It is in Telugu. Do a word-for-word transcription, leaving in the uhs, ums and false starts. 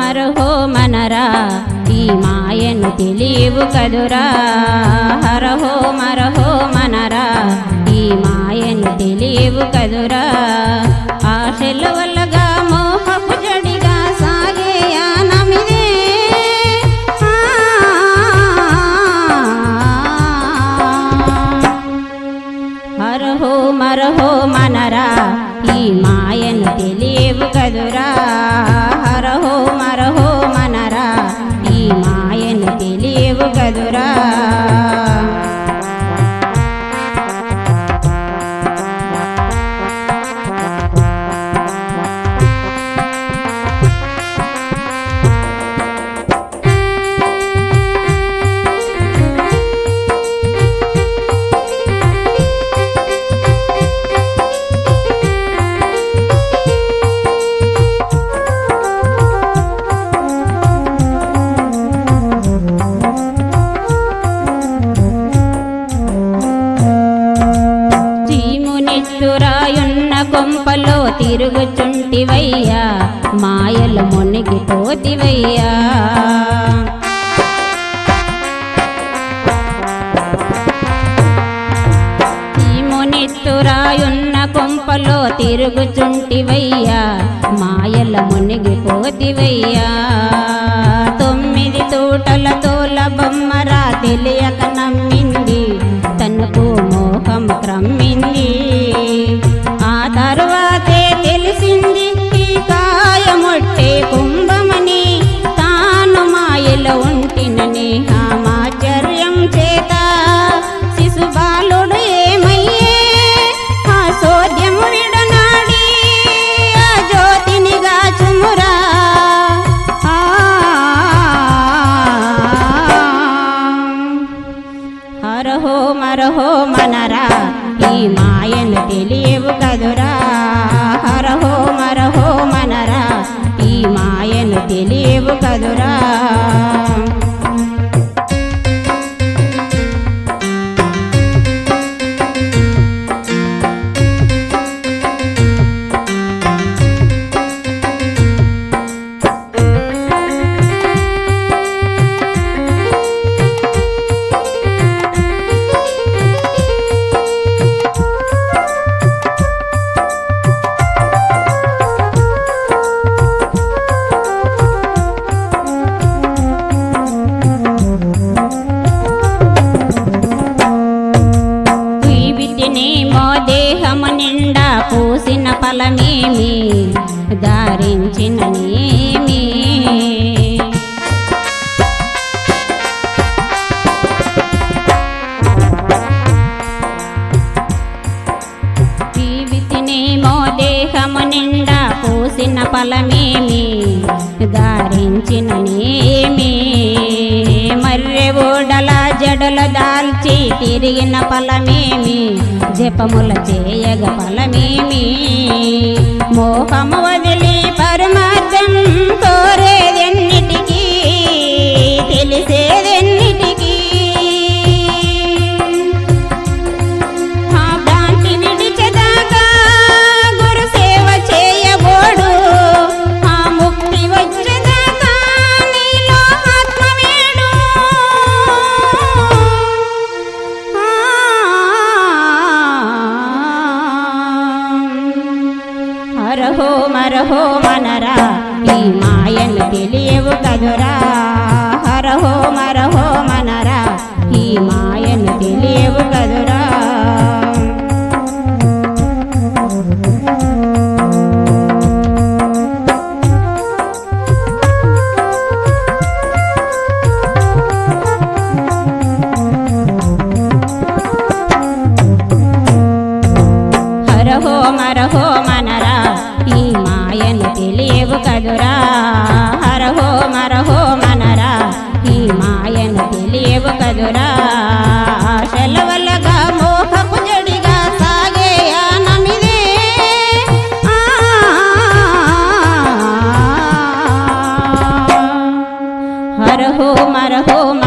మరహో మనరా ఈ మాయను తెలియవు కదురా హరహో మరహో మనరా ఈ మాయను తెలియవు కదురా ఆశల వల్లగా మోహపు జడిగా సాగే యానమిదే హరహో మరహో మనరా ఈ మాయను తెలియవు కదురా హరహో మరహో మనరా ఈ మాయను తెలియవు కదురా కొంపలో తిరుగుచుంటివయ్యా మాయలు మునిగిపోతివయ్యా ఈ మునిత్తురాయున్న కొంపలో తిరుగుచుంటివయ్యా మాయలు మునిగిపోతివయ్యా తొమ్మిది తోటల తోల బొమ్మరా తెలియక నమ్మింది తనకు మోహం క్రమ్మింది తరువాతే తెలిసింది ఈ కాయముట్టే కుంభమని తాను మాయలో ఉంటినని ఆమాచర్యం చేత శిశుబాలుడు ఏమయ్యే ఆ సోద్యము విడనాడి ఆ జ్యోతినిగా చుమురా హరహో మరహో మనరా ఈ మాయను తెలియవు కదురా హరహో మరహో మనరా ఈ మాయను తెలియవు కదురా దేహము నిండా పూసిన ఫలమేమి ధారించిననేమి జీవితనేమో దేహము నిండా పూసిన ఫలమేమి ధారించిననేమి మర్రె ఓడల జడల దాల్చి తిరిగిన ఫలమేమి జపముల చేయగ ఫలమేమి మోహము వదిలి పరమార్థం కోరేదెన్నిటికీ తెలిసేదెన్నిటికీ ఆ భ్రాంతి విడిచెదాకా గురు సేవ చేయబోడు ఆ ముక్తి వచ్చేదాకా నీలో ఆత్మవేడు హరహో మరహో మనరా ఈ మాయను తెలియవు కదురా హరహో మరహో మనరా ఈ మాయను తెలియవు కదురా హరహో మరహో మనరా ఈ మాయను తెలియవు కదురా హరహో మరహో మనరా ఈ మాయను తెలియవు కదురా ఆశలవల్లగా మోహపు జడిగా సాగే యానమిదే హరహో మరహో